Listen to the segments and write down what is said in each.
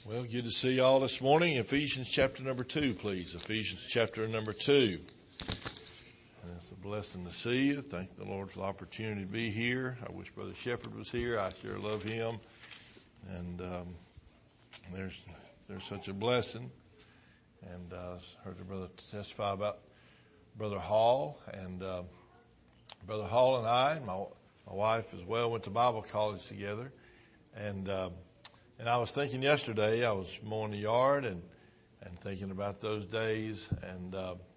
Well, good to see you all this morning. Ephesians chapter number 2, please. Ephesians chapter number 2. It's a blessing to see you. Thank the Lord for the opportunity to be here. I wish Brother Shepherd was here. I sure love him. And there's such a blessing. And heard the brother testify about Brother Hall. And Brother Hall and I, my wife as well, went to Bible college together. And I was thinking yesterday, I was mowing the yard and thinking about those days. And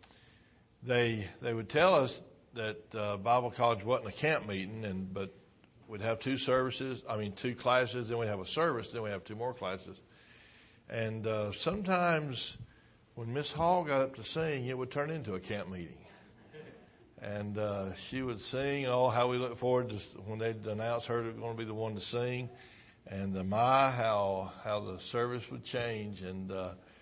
they would tell us that Bible college wasn't a camp meeting, but we'd have two classes, then we'd have a service, then we'd have two more classes. And sometimes when Miss Hall got up to sing, it would turn into a camp meeting. And she would sing, how we look forward to when they'd announce her going to be the one to sing. And how the service would change, and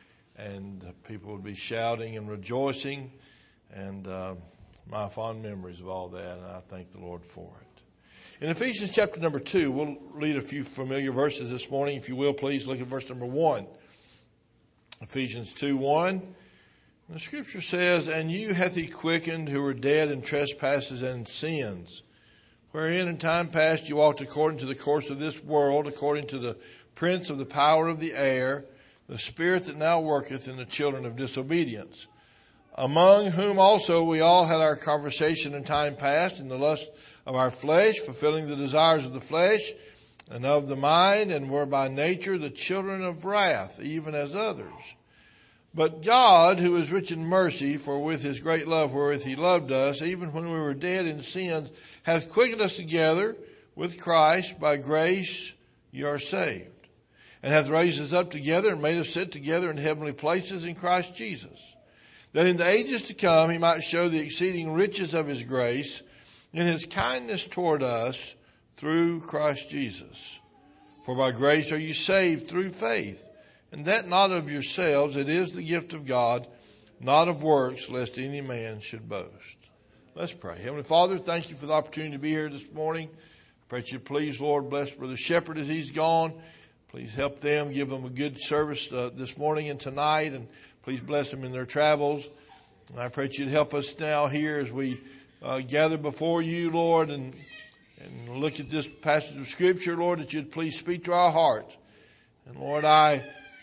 people would be shouting and rejoicing, and my fond memories of all that, and I thank the Lord for it. In Ephesians chapter number 2, we'll read a few familiar verses this morning. If you will, please look at verse number 1. Ephesians 2:1. The scripture says, "And you hath he quickened who were dead in trespasses and sins, wherein in time past you walked according to the course of this world, according to the prince of the power of the air, the spirit that now worketh in the children of disobedience, among whom also we all had our conversation in time past in the lust of our flesh, fulfilling the desires of the flesh and of the mind, and were by nature the children of wrath, even as others. But God, who is rich in mercy, for with his great love wherewith he loved us, even when we were dead in sins, hath quickened us together with Christ. By grace ye are saved. And hath raised us up together and made us sit together in heavenly places in Christ Jesus, that in the ages to come he might show the exceeding riches of his grace in his kindness toward us through Christ Jesus. For by grace are you saved through faith, and that not of yourselves, it is the gift of God, not of works, lest any man should boast." Let's pray. Heavenly Father, thank you for the opportunity to be here this morning. I pray that you please, Lord, bless Brother Shepherd as he's gone. Please help them, give them a good service this morning and tonight, and please bless them in their travels. And I pray that you'd help us now here as we gather before you, Lord, and look at this passage of Scripture, Lord, that you'd please speak to our hearts. And Lord, I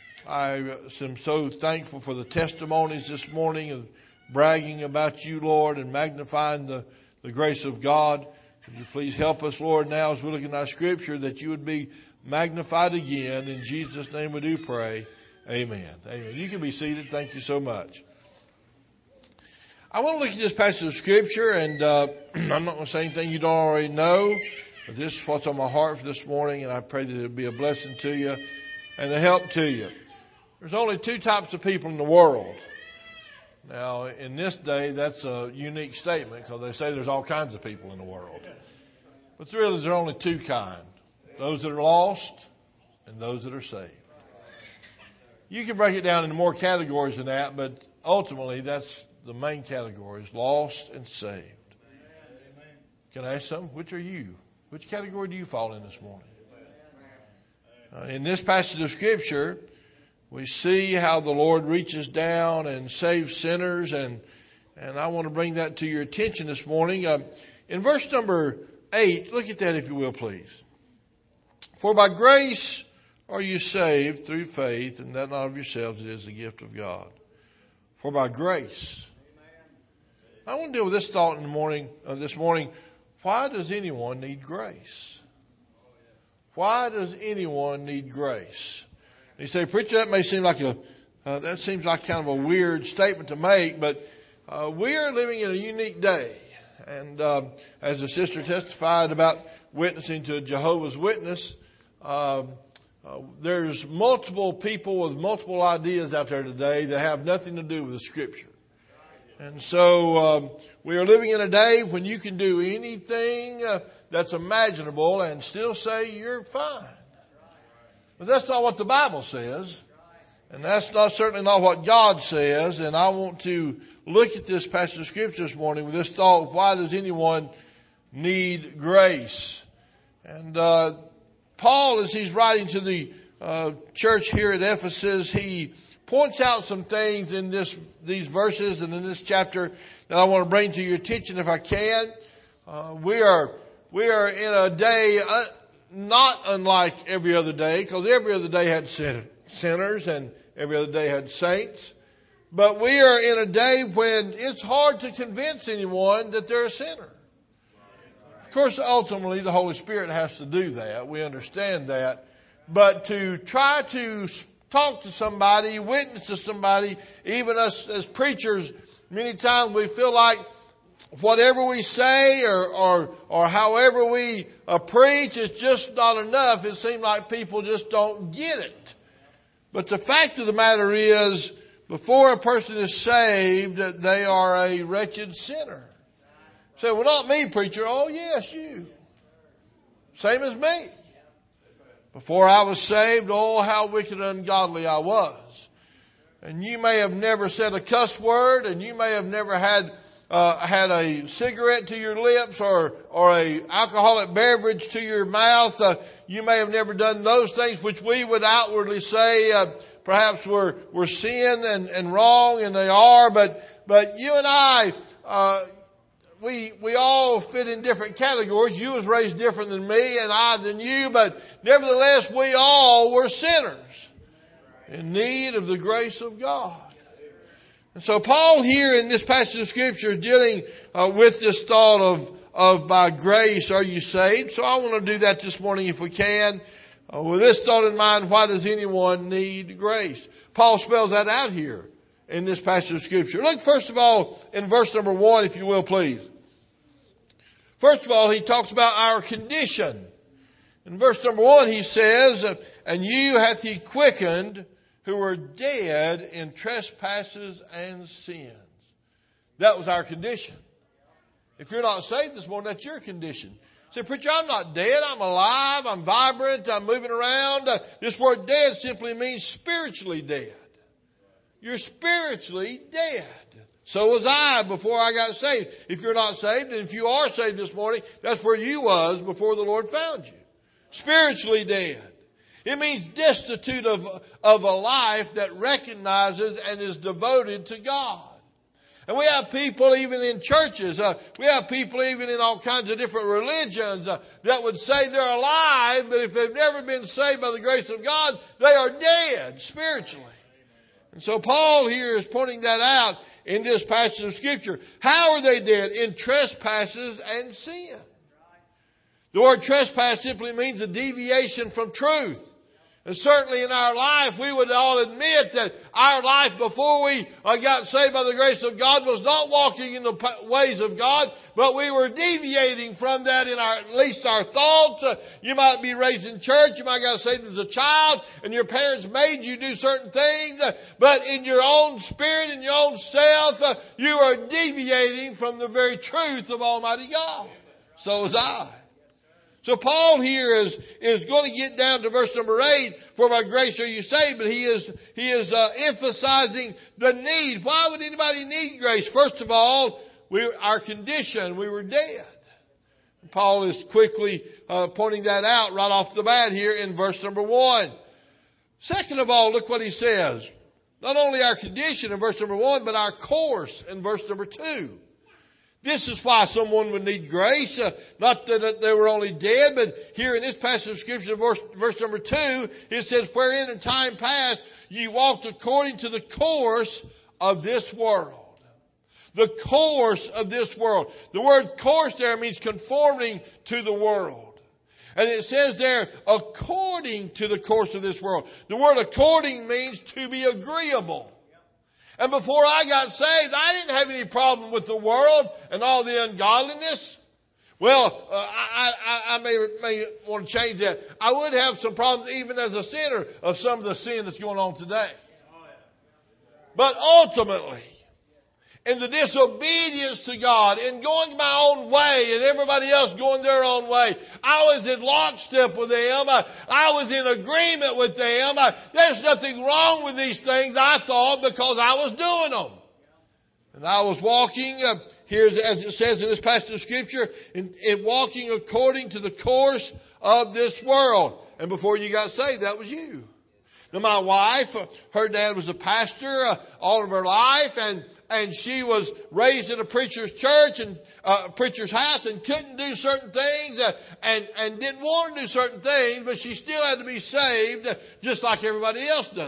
am so thankful for the testimonies this morning of bragging about you, Lord, and magnifying the grace of God. Would you please help us, Lord, now as we look at our Scripture, that you would be magnified again. In Jesus' name we do pray. Amen. Amen. You can be seated. Thank you so much. I want to look at this passage of Scripture, and I'm not going to say anything you don't already know, but this is what's on my heart for this morning, and I pray that it'll be a blessing to you and a help to you. There's only two types of people in the world. Now, in this day, that's a unique statement because they say there's all kinds of people in the world. But really, there are only two kinds. Those that are lost and those that are saved. You can break it down into more categories than that, but ultimately, that's the main categories, lost and saved. Can I ask something? Which are you? Which category do you fall in this morning? In this passage of Scripture, we see how the Lord reaches down and saves sinners, and I want to bring that to your attention this morning. In verse number 8, look at that if you will, please. "For by grace are you saved through faith, and that not of yourselves, it is the gift of God." For by grace. I want to deal with this thought this morning. Why does anyone need grace? Why does anyone need grace? You say, "Preacher, that may seem like that seems like kind of a weird statement to make, but we are living in a unique day." And as the sister testified about witnessing to a Jehovah's Witness, there's multiple people with multiple ideas out there today that have nothing to do with the Scripture. And so we are living in a day when you can do anything that's imaginable and still say you're fine. But that's not what the Bible says. And that's certainly not what God says. And I want to look at this passage of Scripture this morning with this thought: why does anyone need grace? And Paul, as he's writing to the church here at Ephesus, he points out some things in these verses and in this chapter that I want to bring to your attention if I can. We are in a day not unlike every other day, because every other day had sinners and every other day had saints. But we are in a day when it's hard to convince anyone that they're a sinner. Of course, ultimately, the Holy Spirit has to do that. We understand that. But to try to talk to somebody, witness to somebody, even us as preachers, many times we feel like whatever we say or however we preach is just not enough. It seems like people just don't get it. But the fact of the matter is, before a person is saved, they are a wretched sinner. Say, well, not me, preacher. Oh, yes, you. Same as me. Before I was saved, oh, how wicked and ungodly I was. And you may have never said a cuss word, and you may have never had a cigarette to your lips or a alcoholic beverage to your mouth. You may have never done those things which we would outwardly say perhaps were sin and wrong, and they are. But you and I, we all fit in different categories. You was raised different than me, and I than you, but nevertheless, we all were sinners in need of the grace of God. And so Paul here in this passage of Scripture is dealing with this thought of by grace are you saved. So I want to do that this morning if we can. With this thought in mind, why does anyone need grace? Paul spells that out here in this passage of Scripture. Look first of all in verse number 1, if you will, please. First of all, he talks about our condition. In verse number 1, he says, and you hath he quickened who were dead in trespasses and sins. That was our condition. If you're not saved this morning, that's your condition. Say, preacher, I'm not dead. I'm alive. I'm vibrant. I'm moving around. This word dead simply means spiritually dead. You're spiritually dead. So was I before I got saved. If you're not saved, and if you are saved this morning, that's where you was before the Lord found you. Spiritually dead. It means destitute of a life that recognizes and is devoted to God. And we have people even in churches, we have people even in all kinds of different religions that would say they're alive, but if they've never been saved by the grace of God, they are dead spiritually. And so Paul here is pointing that out in this passage of Scripture. How are they dead? In trespasses and sin. The word trespass simply means a deviation from truth. And certainly in our life, we would all admit that our life before we got saved by the grace of God was not walking in the ways of God, but we were deviating from that in at least our thoughts. You might be raised in church. You might got saved as a child, and your parents made you do certain things. But in your own spirit, in your own self, you are deviating from the very truth of Almighty God. So was I. So Paul here is going to get down to verse number 8, for by grace are you saved, but he is emphasizing the need. Why would anybody need grace? First of all, our condition, we were dead. Paul is quickly pointing that out right off the bat here in verse number 1. Second of all, look what he says. Not only our condition in verse number 1, but our course in verse number 2. This is why someone would need grace. Not that they were only dead, but here in this passage of Scripture, verse number 2, it says, wherein in time past ye walked according to the course of this world. The course of this world. The word course there means conforming to the world. And it says there, according to the course of this world. The word according means to be agreeable. And before I got saved, I didn't have any problem with the world and all the ungodliness. Well, I may want to change that. I would have some problems even as a sinner of some of the sin that's going on today. But ultimately, in the disobedience to God, in going my own way and everybody else going their own way, I was in lockstep with them. I was in agreement with them. There's nothing wrong with these things, I thought, because I was doing them. And I was walking, here as it says in this passage of Scripture, in walking according to the course of this world. And before you got saved, that was you. Now my wife, her dad was a pastor all of her life, and she was raised in a preacher's church and preacher's house and couldn't do certain things and didn't want to do certain things, but she still had to be saved just like everybody else does.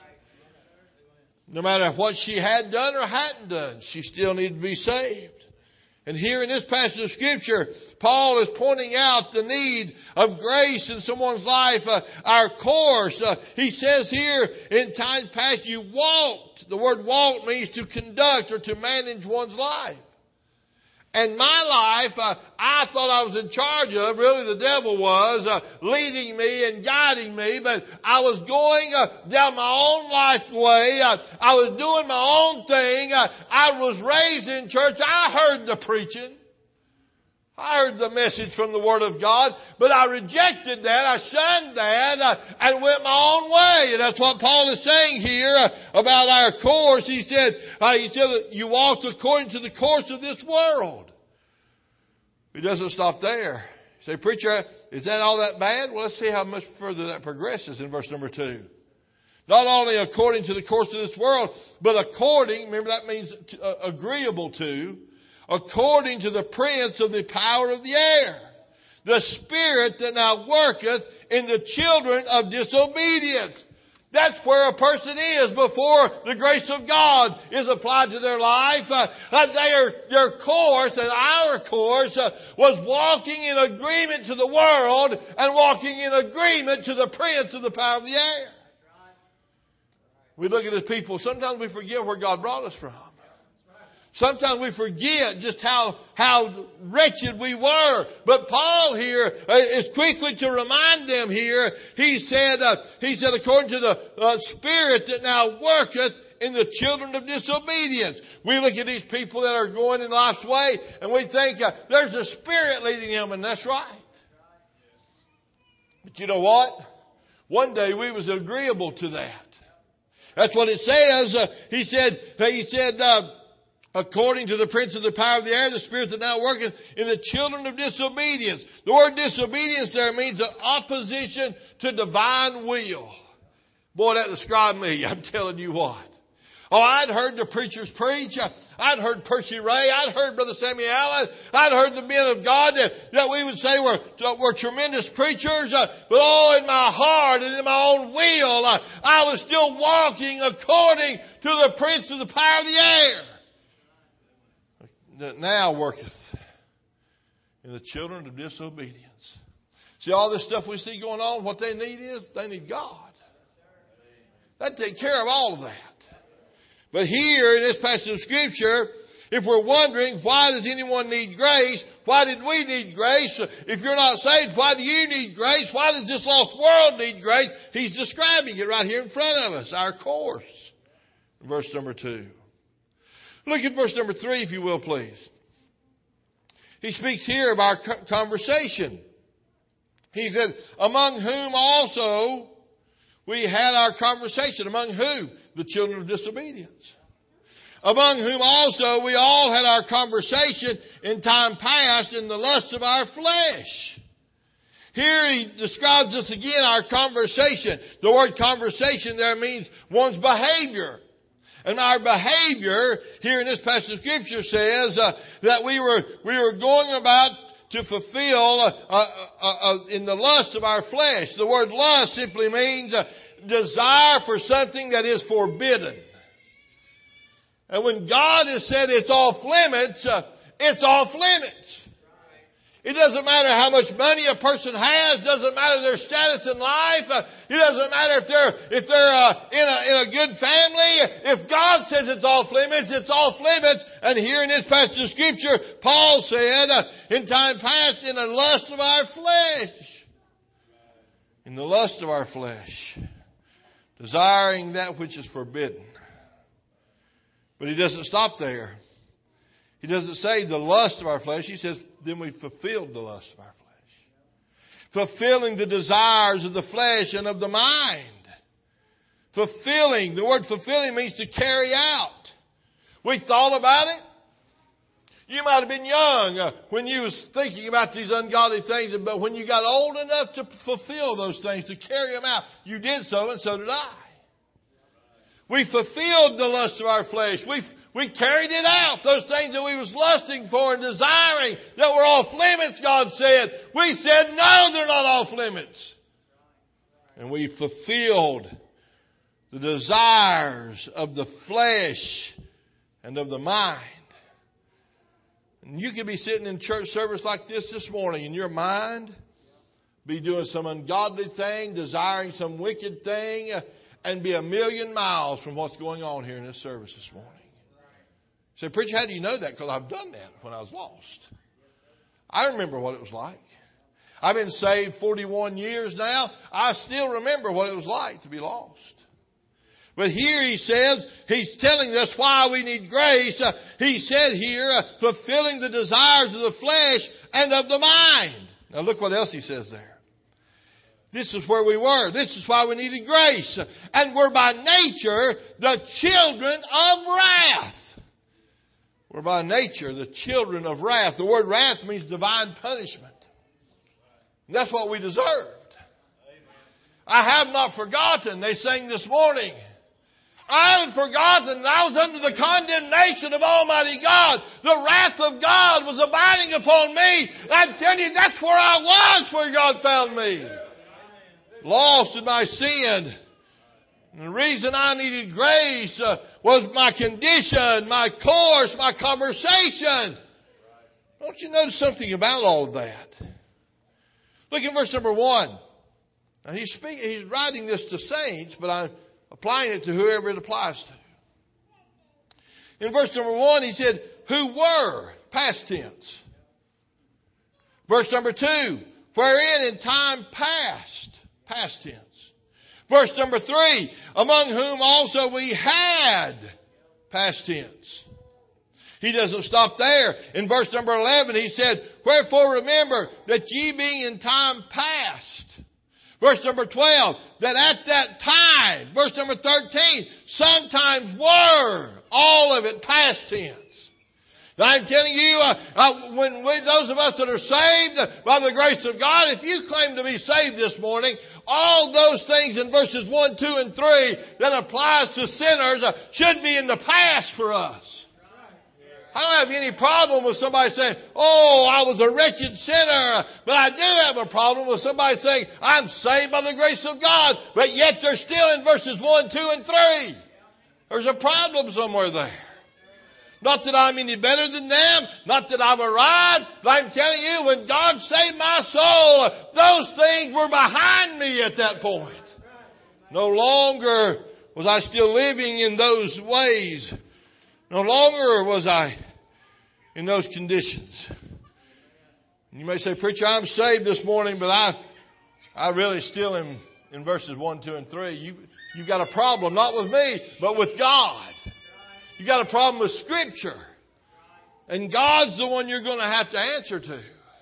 No matter what she had done or hadn't done, she still needed to be saved. And here in this passage of Scripture, Paul is pointing out the need of grace in someone's life, our course. He says here in times past, you walked. The word walk means to conduct or to manage one's life. And my life, I thought I was in charge of. Really, the devil was leading me and guiding me. But I was going down my own life's way. I was doing my own thing. I was raised in church. I heard the preaching. I heard the message from the Word of God. But I rejected that. I shunned that and went my own way. And that's what Paul is saying here about our course. He said, you walked according to the course of this world. He doesn't stop there. You say, preacher, is that all that bad? Well, let's see how much further that progresses in verse number 2. Not only according to the course of this world, but according, remember that means agreeable to, according to the prince of the power of the air, the spirit that now worketh in the children of disobedience. That's where a person is before the grace of God is applied to their life. Their course and our course was walking in agreement to the world and walking in agreement to the prince of the power of the air. We look at his people. Sometimes we forget where God brought us from. Sometimes we forget just how wretched we were. But Paul here is quickly to remind them here. He said, according to the spirit that now worketh in the children of disobedience. We look at these people that are going in life's way and we think there's a spirit leading them, and that's right. But you know what? One day we was agreeable to that. That's what it says. He said, according to the prince of the power of the air, the spirit that now worketh in the children of disobedience. The word disobedience there means an opposition to divine will. Boy, that described me. I'm telling you what. Oh, I'd heard the preachers preach. I'd heard Percy Ray. I'd heard Brother Samuel Allen. I'd heard the men of God that we would say were tremendous preachers. But in my heart and in my own will, I was still walking according to the prince of the power of the air, that now worketh in the children of disobedience. See, all this stuff we see going on, what they need is, they need God. That take care of all of that. But here in this passage of Scripture, if we're wondering, why does anyone need grace? Why did we need grace? If you're not saved, why do you need grace? Why does this lost world need grace? He's describing it right here in front of us, our course. Verse number 2. Look at verse number 3, if you will, please. He speaks here of our conversation. He said, among whom also we had our conversation. Among who? The children of disobedience. Among whom also we all had our conversation in time past in the lust of our flesh. Here he describes us again, our conversation. The word conversation there means one's behavior. And our behavior here in this passage of Scripture says that we were going about to fulfill in the lust of our flesh. The word lust simply means desire for something that is forbidden. And when God has said it's off limits, it's off limits. It doesn't matter how much money a person has. Doesn't matter their status in life. It doesn't matter if they're in a good family. If God says it's off limits, it's off limits. And here in this passage of Scripture, Paul said, in time past, in the lust of our flesh. In the lust of our flesh. Desiring that which is forbidden. But he doesn't stop there. He doesn't say the lust of our flesh. He says, then we fulfilled the lust of our flesh. Fulfilling the desires of the flesh and of the mind. Fulfilling. The word fulfilling means to carry out. We thought about it. You might have been young when you was thinking about these ungodly things, but when you got old enough to fulfill those things, to carry them out, you did so, and so did I. We fulfilled the lust of our flesh. We carried it out. Those things that we was lusting for and desiring that were off limits, God said. We said, no, they're not off limits. And we fulfilled the desires of the flesh and of the mind. And you could be sitting in church service like this morning, and your mind be doing some ungodly thing, desiring some wicked thing, and be a million miles from what's going on here in this service this morning. You say, preacher, how do you know that? Because I've done that when I was lost. I remember what it was like. I've been saved 41 years now. I still remember what it was like to be lost. But here he says, he's telling us why we need grace. He said here, fulfilling the desires of the flesh and of the mind. Now look what else he says there. This is where we were. This is why we needed grace. And we're by nature the children of wrath. We're by nature the children of wrath. The word wrath means divine punishment. And that's what we deserved. I have not forgotten, they sang this morning. I haven't forgotten that I was under the condemnation of Almighty God. The wrath of God was abiding upon me. I'm telling you, that's where I was, where God found me. Lost in my sin. And the reason I needed grace was my condition, my course, my conversation. Don't you notice something about all of that? Look at verse number 1. Now he's writing this to saints, but I'm applying it to whoever it applies to. In verse number 1, he said, who were, past tense. Verse number 2, wherein in time past tense. Verse number 3, among whom also we had, past tense. He doesn't stop there. In verse number 11, he said, wherefore remember that ye being in time past. Verse number 12, that at that time. Verse number 13, sometimes were. All of it past tense. Now I'm telling you, those of us that are saved by the grace of God, if you claim to be saved this morning, all those things in verses 1, 2, and 3 that applies to sinners should be in the past for us. I don't have any problem with somebody saying, oh, I was a wretched sinner. But I do have a problem with somebody saying, I'm saved by the grace of God. But yet they're still in verses 1, 2, and 3. There's a problem somewhere there. Not that I'm any better than them. Not that I've arrived. But I'm telling you, when God saved my soul, those things were behind me at that point. No longer was I still living in those ways. No longer was I in those conditions. You may say, preacher, I'm saved this morning, but I really still am in verses 1, 2, and 3. You've got a problem, not with me, but with God. You've got a problem with Scripture. And God's the one you're going to have to answer to.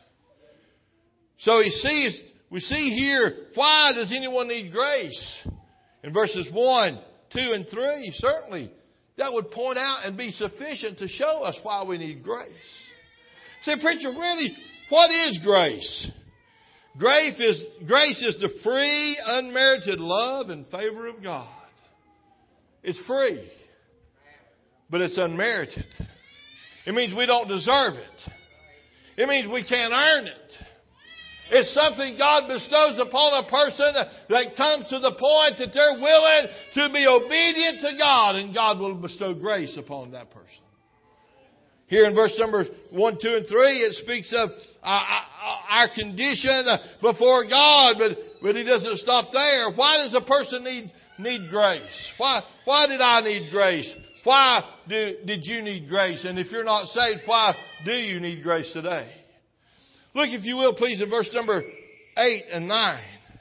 So we see here, why does anyone need grace? In verses 1, 2, and 3, certainly. That would point out and be sufficient to show us why we need grace. Say, preacher, really, what is grace? Grace is the free, unmerited love and favor of God. It's free, but it's unmerited. It means we don't deserve it. It means we can't earn it. It's something God bestows upon a person that comes to the point that they're willing to be obedient to God, and God will bestow grace upon that person. Here in verse number 1, 2, and 3, it speaks of our condition before God, but he doesn't stop there. Why does a person need grace? Why did I need grace? Why did you need grace? And if you're not saved, why do you need grace today? Look, if you will, please, in verse number 8 and 9.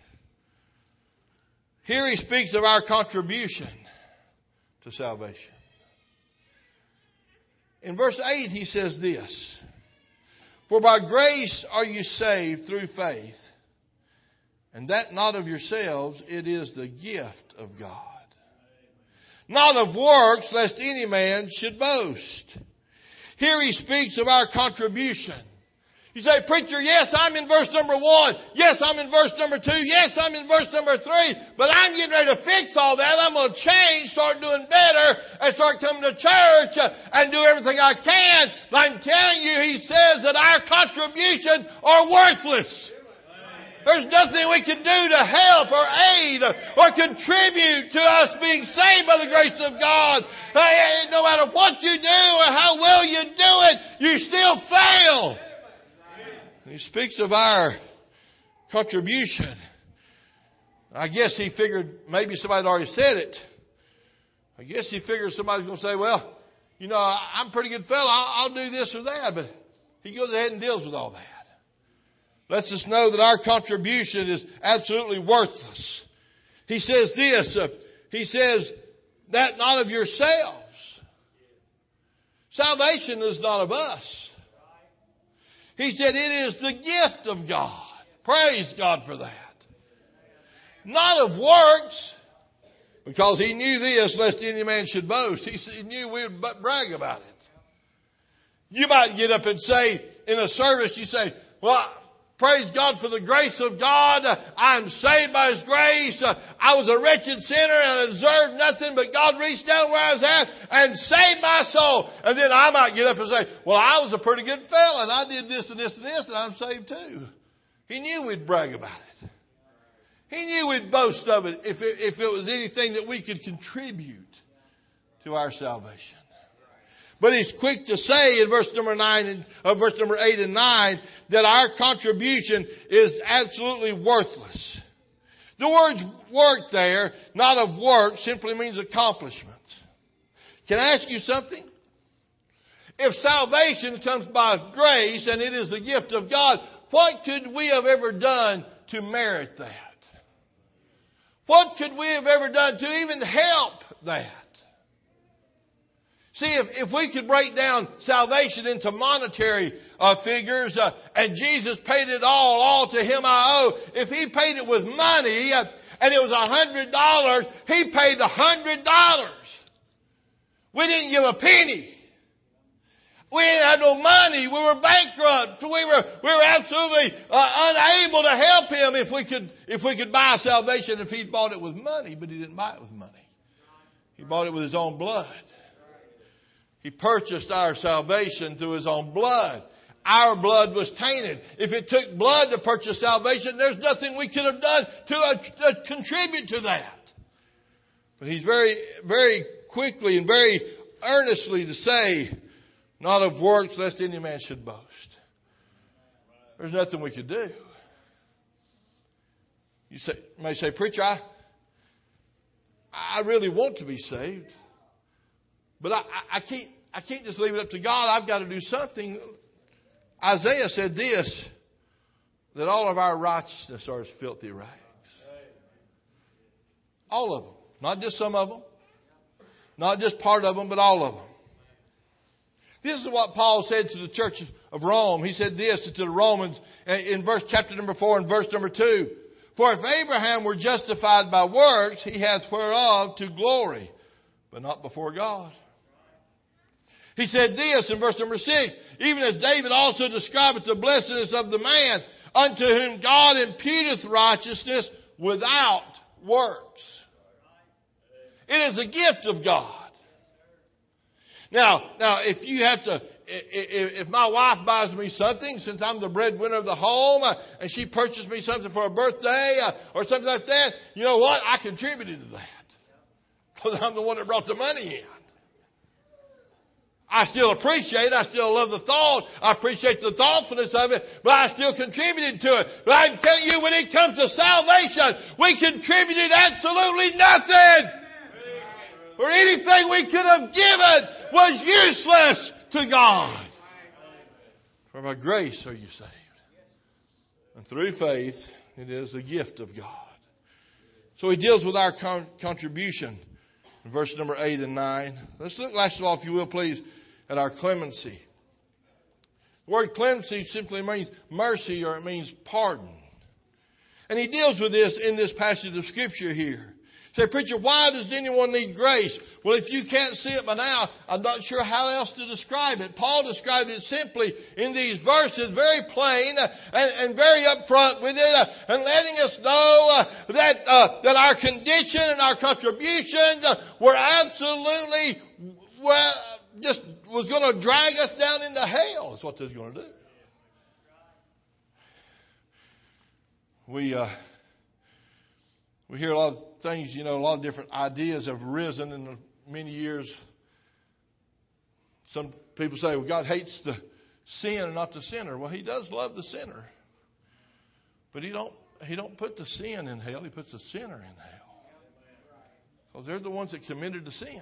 Here he speaks of our contribution to salvation. In verse 8 he says this, for by grace are you saved through faith, and that not of yourselves, it is the gift of God. Not of works, lest any man should boast. Here he speaks of our contribution. You say, preacher, yes, I'm in verse number 1. Yes, I'm in verse number 2. Yes, I'm in verse number 3. But I'm getting ready to fix all that. I'm going to change, start doing better, and start coming to church and do everything I can. But I'm telling you, he says that our contributions are worthless. There's nothing we can do to help or aid or contribute to us being saved by the grace of God. No matter what you do or how well you do it, you still fail. He speaks of our contribution. I guess he figured maybe somebody had already said it. I guess he figured somebody's going to say, well, you know, I'm a pretty good fellow. I'll do this or that. But he goes ahead and deals with all that. Lets us know that our contribution is absolutely worthless. He says this. He says that not of yourselves. Salvation is not of us. He said it is the gift of God. Praise God for that. Not of works, because he knew this, lest any man should boast. He knew we would brag about it. You might get up and say, in a service, you say, well, praise God for the grace of God. I'm saved by His grace. I was a wretched sinner and I deserved nothing, but God reached down where I was at and saved my soul. And then I might get up and say, well, I was a pretty good fella and I did this and this and this and I'm saved too. He knew we'd brag about it. He knew we'd boast of it if it was anything that we could contribute to our salvation. But he's quick to say in verse number 8 and 9 that our contribution is absolutely worthless. The word work there, not of work, simply means accomplishments. Can I ask you something? If salvation comes by grace and it is a gift of God, what could we have ever done to merit that? What could we have ever done to even help that? See, if we could break down salvation into monetary figures, and Jesus paid it all to Him I owe. If He paid it with money, and it was $100, He paid $100. We didn't give a penny. We didn't have no money. We were bankrupt. We were absolutely unable to help Him if we could buy salvation if He'd bought it with money, but He didn't buy it with money. He bought it with His own blood. He purchased our salvation through His own blood. Our blood was tainted. If it took blood to purchase salvation, there's nothing we could have done to contribute to that. But He's very, very quickly and very earnestly to say, not of works, lest any man should boast. There's nothing we could do. You may say, preacher, I really want to be saved. But I can't just leave it up to God. I've got to do something. Isaiah said this, that all of our righteousness are as filthy rags. All of them. Not just some of them. Not just part of them, but all of them. This is what Paul said to the church of Rome. He said this to the Romans in chapter number 4 and verse number 2. For if Abraham were justified by works, he hath whereof to glory, but not before God. He said this in verse number 6, even as David also describeth the blessedness of the man unto whom God imputeth righteousness without works. It is a gift of God. Now, if you have to, if my wife buys me something, since I'm the breadwinner of the home, and she purchased me something for a birthday, or something like that, you know what? I contributed to that. Because I'm the one that brought the money in. I still appreciate it. I still love the thought. I appreciate the thoughtfulness of it, but I still contributed to it. But I'm telling you, when it comes to salvation, we contributed absolutely nothing. For anything we could have given was useless to God. For by grace are you saved. And through faith, it is the gift of God. So he deals with our contribution in verse number 8 and 9. Let's look last of all, if you will, please, at our clemency. The word clemency simply means mercy, or it means pardon. And he deals with this in this passage of Scripture here. Say, preacher, why does anyone need grace? Well, if you can't see it by now, I'm not sure how else to describe it. Paul described it simply in these verses, very plain and very upfront with it, and letting us know that our condition and our contributions were absolutely, just was going to drag us down into hell. That's what they're going to do. We hear a lot of things, a lot of different ideas have risen in the many years. Some people say, well, God hates the sin and not the sinner. Well, he does love the sinner. But he don't put the sin in hell. He puts the sinner in hell. Because they're the ones that committed the sin.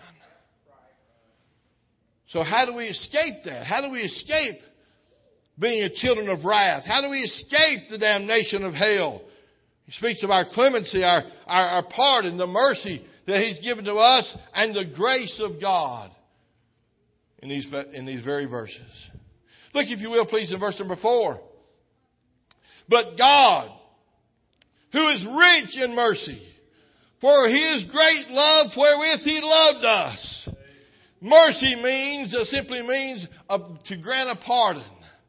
So how do we escape that? How do we escape being a children of wrath? How do we escape the damnation of hell? He speaks of our clemency, our pardon, the mercy that he's given to us, and the grace of God in these very verses. Look, if you will, please, in verse number 4. But God, who is rich in mercy, for his great love wherewith he loved us. Mercy simply means to grant a pardon.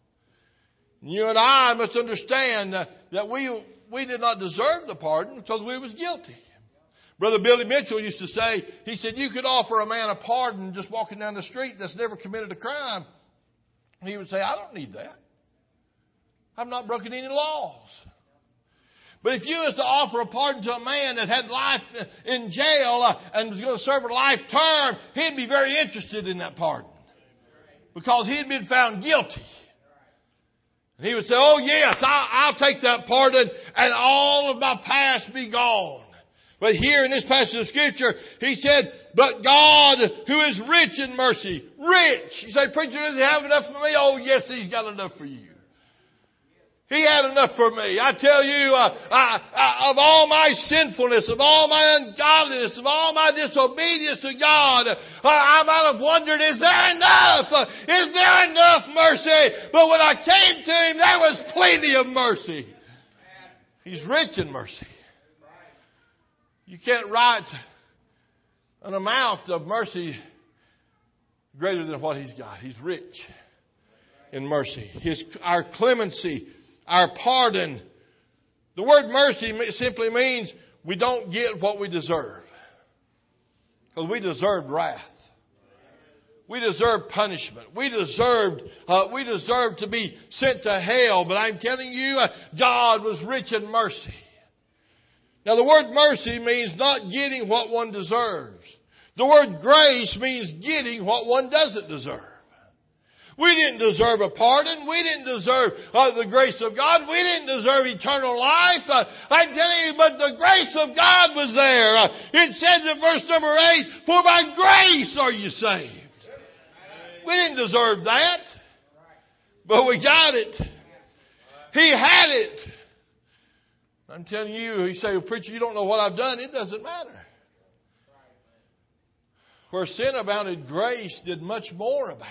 You and I must understand that we did not deserve the pardon because we was guilty. Brother Billy Mitchell used to say, he said, you could offer a man a pardon just walking down the street that's never committed a crime. And he would say, I don't need that. I've not broken any laws. But if you was to offer a pardon to a man that had life in jail and was going to serve a life term, he'd be very interested in that pardon because he'd been found guilty. And he would say, oh yes, I'll take that pardon and all of my past be gone. But here in this passage of scripture, he said, but God who is rich in mercy, rich. You say, preacher, does he have enough for me? Oh yes, he's got enough for you. He had enough for me. I tell you, of all my sinfulness, of all my ungodliness, of all my disobedience to God, I might have wondered, is there enough? Is there enough mercy? But when I came to him, there was plenty of mercy. He's rich in mercy. You can't write an amount of mercy greater than what he's got. He's rich in mercy. Our clemency, our pardon. The word mercy simply means we don't get what we deserve. Because we deserved wrath. We deserved punishment. We deserved to be sent to hell. But I'm telling you, God was rich in mercy. Now the word mercy means not getting what one deserves. The word grace means getting what one doesn't deserve. We didn't deserve a pardon. We didn't deserve the grace of God. We didn't deserve eternal life. I'm telling you, but the grace of God was there. It says in verse number 8, for by grace are you saved. We didn't deserve that, but we got it. He had it. I'm telling you, you say, well, preacher, you don't know what I've done. It doesn't matter. Where sin abounded, grace did much more abound.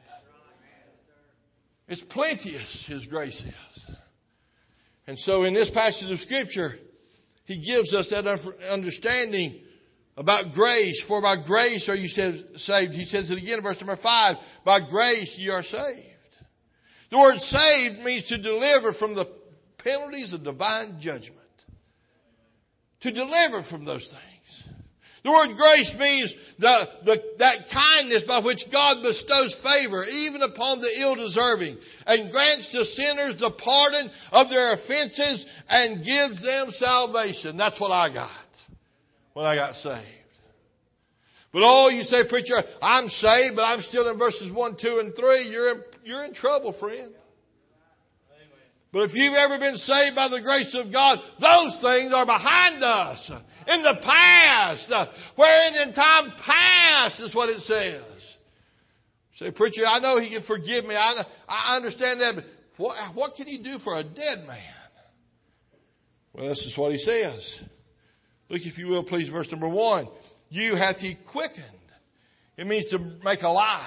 It's plenteous, his grace is. And so in this passage of scripture, he gives us that understanding about grace. For by grace are you saved. He says it again in verse number 5. By grace you are saved. The word saved means to deliver from the penalties of divine judgment. To deliver from those things. The word grace means that kindness by which God bestows favor even upon the ill-deserving and grants to sinners the pardon of their offenses and gives them salvation. That's what I got when I got saved. But you say, preacher, I'm saved, but I'm still in verses 1, 2, and 3. You're in trouble, friend. But if you've ever been saved by the grace of God, those things are behind us. In the past. Wherein in time past is what it says. Say, preacher, I know he can forgive me. I understand that. But what can he do for a dead man? Well, this is what he says. Look, if you will, please, verse number 1. You hath he quickened. It means to make alive.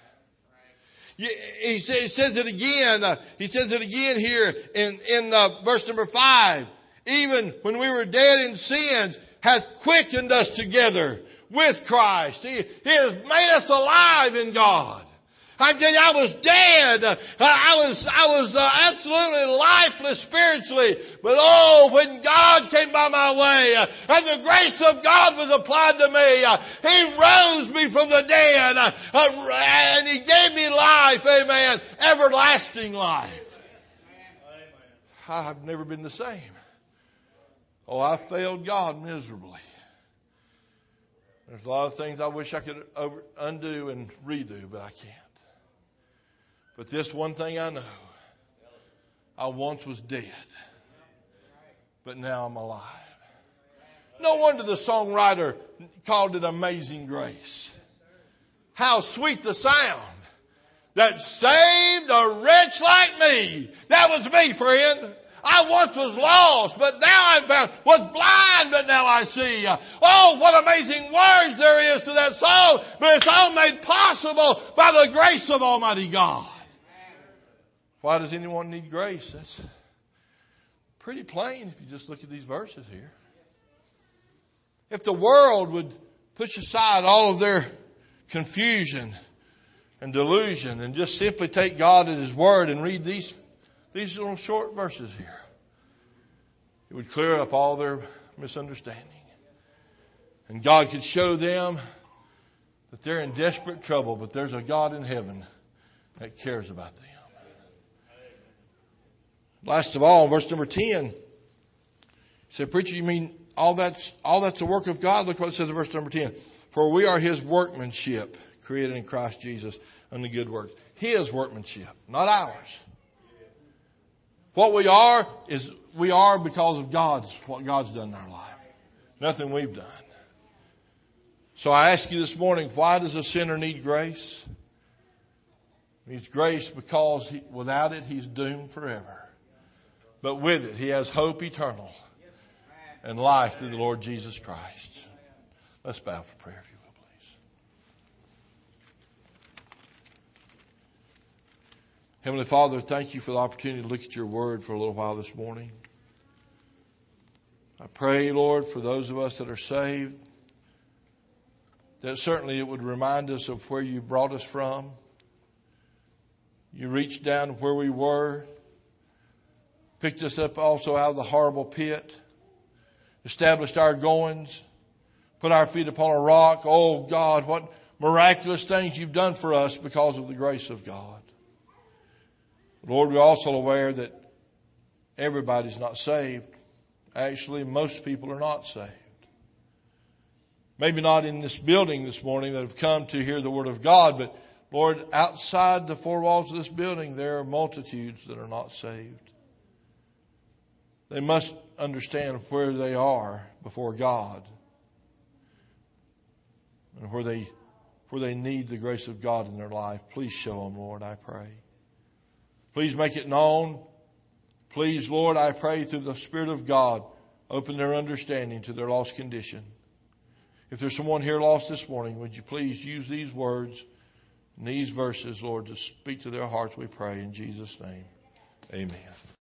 He says it again. He says it again here in verse number 5. Even when we were dead in sins, hath quickened us together with Christ. He has made us alive in God. I'm telling you, I was dead. I was absolutely lifeless spiritually. But oh, when God came by my way and the grace of God was applied to me, He rose me from the dead and He gave me life. Amen. Everlasting life. I've never been the same. Oh, I failed God miserably. There's a lot of things I wish I could undo and redo, but I can't. But this one thing I know, I once was dead, but now I'm alive. No wonder the songwriter called it Amazing Grace. How sweet the sound that saved a wretch like me. That was me, friend. I once was lost, but now I'm found. Was blind, but now I see. Oh, what amazing words there is to that song. But it's all made possible by the grace of Almighty God. Why does anyone need grace? That's pretty plain if you just look at these verses here. If the world would push aside all of their confusion and delusion and just simply take God at His word and read these little short verses here, it would clear up all their misunderstanding. And God could show them that they're in desperate trouble, but there's a God in heaven that cares about them. Last of all, verse number 10. He said, preacher, you mean all that's the work of God? Look what it says in verse number 10. For we are His workmanship, created in Christ Jesus unto good works. His workmanship, not ours. What we are is we are because of what God's done in our life. Nothing we've done. So I ask you this morning, why does a sinner need grace? He needs grace because without it, he's doomed forever. But with it, he has hope eternal and life through the Lord Jesus Christ. Let's bow for prayer, if you will, please. Heavenly Father, thank you for the opportunity to look at your word for a little while this morning. I pray, Lord, for those of us that are saved, that certainly it would remind us of where you brought us from. You reached down to where we were, picked us up also out of the horrible pit, established our goings, put our feet upon a rock. Oh God, what miraculous things you've done for us because of the grace of God. Lord, we're also aware that everybody's not saved. Actually, most people are not saved. Maybe not in this building this morning that have come to hear the word of God, but Lord, outside the four walls of this building, there are multitudes that are not saved. They must understand where they are before God and where they need the grace of God in their life. Please show them, Lord, I pray. Please make it known. Please, Lord, I pray through the Spirit of God, open their understanding to their lost condition. If there's someone here lost this morning, would you please use these words and these verses, Lord, to speak to their hearts, we pray in Jesus' name. Amen.